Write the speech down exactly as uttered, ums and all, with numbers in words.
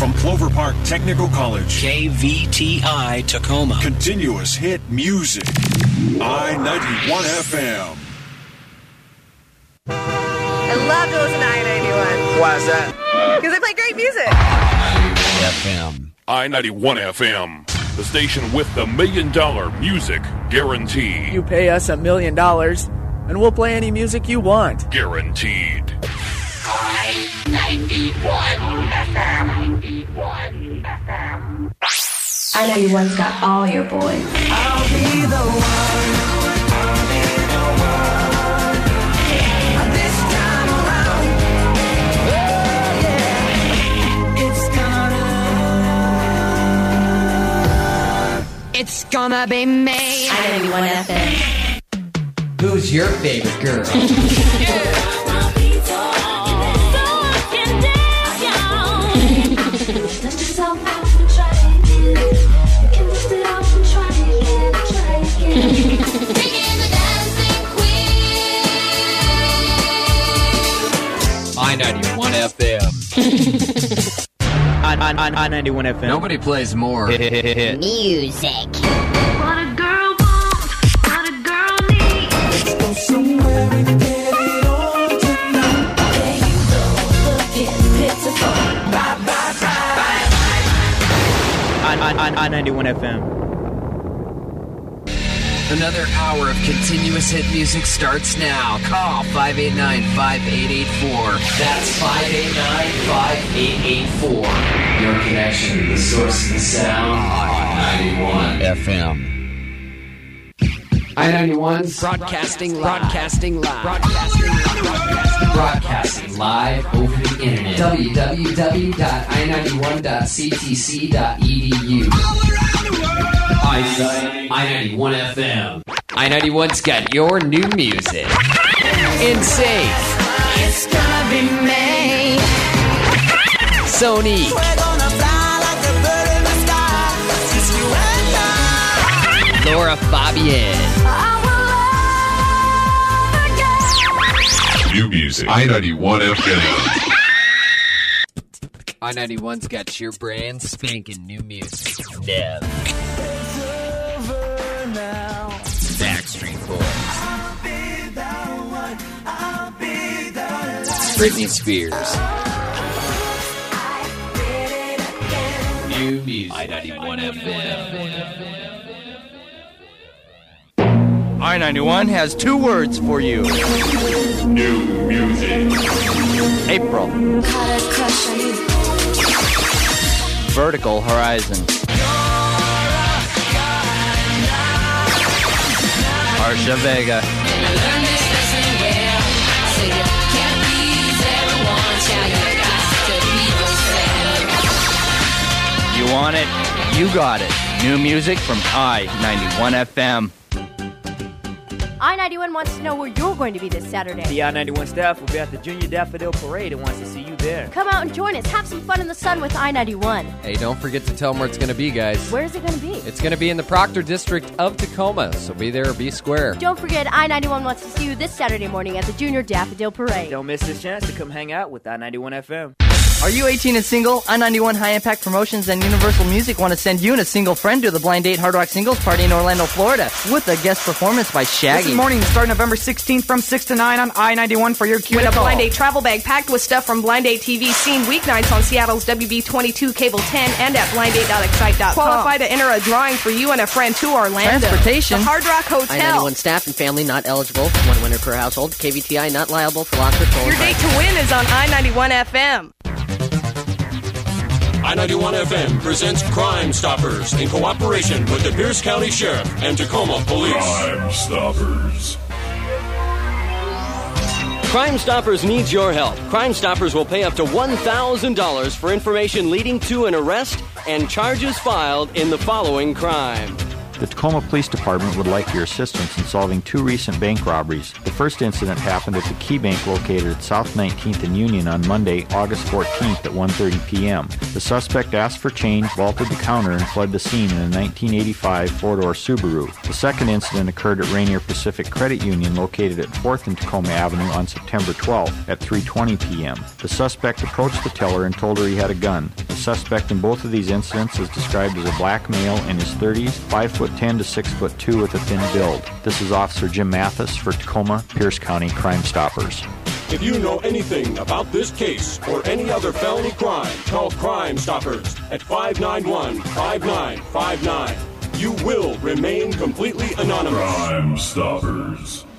From Clover Park Technical College. K V T I Tacoma. Continuous hit music. I ninety-one F M. I love to listen to I ninety-one. Why is that? Because they play great music. F M. I ninety-one F M. The station with the million dollar music guarantee. You pay us a million dollars, and we'll play any music you want. Guaranteed. I ninety-one F M. I ninety-one's got all your boys. I'll be the one. I'll be the one. This time around. Oh, yeah. It's gonna. It's gonna be me. I ninety-one F M. Who's your favorite girl? Yeah. I ninety-one F M. I, I, I, I ninety-one F M. Nobody plays more Music. What a girl wants, what a girl needs. Let's go somewhere and get it on tonight. There you go, looking pitiful. Bye, bye, bye, bye, bye. I, I, I, I ninety-one F M. Another hour of continuous hit music starts now. Call five eight nine, five eight eight four. That's five eight nine, five eight eight four. Your connection to the source of the sound. I ninety-one F M. I ninety-one's broadcasting live. Broadcasting live. Broadcasting live. Broadcasting live over the internet. w w w dot i ninety-one dot c t c dot e d u. I ninety-one F M. I ninety-one's got your new music. Insane. It's gonna be me. Sony. We're gonna fly like a bird in the sky. Just you and I. Laura Fabian. New music. I ninety-one F M. I ninety-one's got your brand spanking new music. Nev. Backstreet Boys. I'll be the one. I'll be the light. Britney Spears. New music. I ninety-one F M. I ninety-one has two words for you. New music. April. Vertical horizon. Harsha Vega. You want it? You got it. New music from I ninety-one F M. I ninety-one wants to know where you're going to be this Saturday. The I ninety-one staff will be at the Junior Daffodil Parade and wants to see you there. Come out and join us. Have some fun in the sun with I ninety-one. Hey, don't forget to tell them where it's going to be, guys. Where is it going to be? It's going to be in the Proctor District of Tacoma, so be there or be square. Don't forget, I ninety-one wants to see you this Saturday morning at the Junior Daffodil Parade. Don't miss this chance to come hang out with I ninety-one F M. Are you eighteen and single? I ninety-one High Impact Promotions and Universal Music want to send you and a single friend to the Blind Date Hard Rock Singles Party in Orlando, Florida, with a guest performance by Shaggy. This morning, start November sixteenth from six to nine on I ninety-one for your cue. Win a call. Blind Date travel bag packed with stuff from Blind Date T V, seen weeknights on Seattle's W B twenty-two, Cable ten, and at blind date dot excite dot com. Qualify to enter a drawing for you and a friend to Orlando. Transportation. The Hard Rock Hotel. I ninety-one staff and family not eligible. One winner per household. K V T I not liable for loss or toll. Your date to win is on I ninety-one F M. I ninety-one F M presents Crime Stoppers in cooperation with the Pierce County Sheriff and Tacoma Police. Crime Stoppers. Crime Stoppers needs your help. Crime Stoppers will pay up to one thousand dollars for information leading to an arrest and charges filed in the following crime. The Tacoma Police Department would like your assistance in solving two recent bank robberies. The first incident happened at the Key Bank located at South nineteenth and Union on Monday, August fourteenth at one thirty p.m. The suspect asked for change, vaulted the counter, and fled the scene in a nineteen eighty-five four-door Subaru. The second incident occurred at Rainier Pacific Credit Union located at fourth and Tacoma Avenue on September twelfth at three twenty p.m. The suspect approached the teller and told her he had a gun. The suspect in both of these incidents is described as a black male in his thirties, five foot ten to six foot two with a thin build. This is Officer Jim Mathis for Tacoma, Pierce County Crime Stoppers. If you know anything about this case or any other felony crime, call Crime Stoppers at five nine one, five nine five nine. You will remain completely anonymous. Crime Stoppers.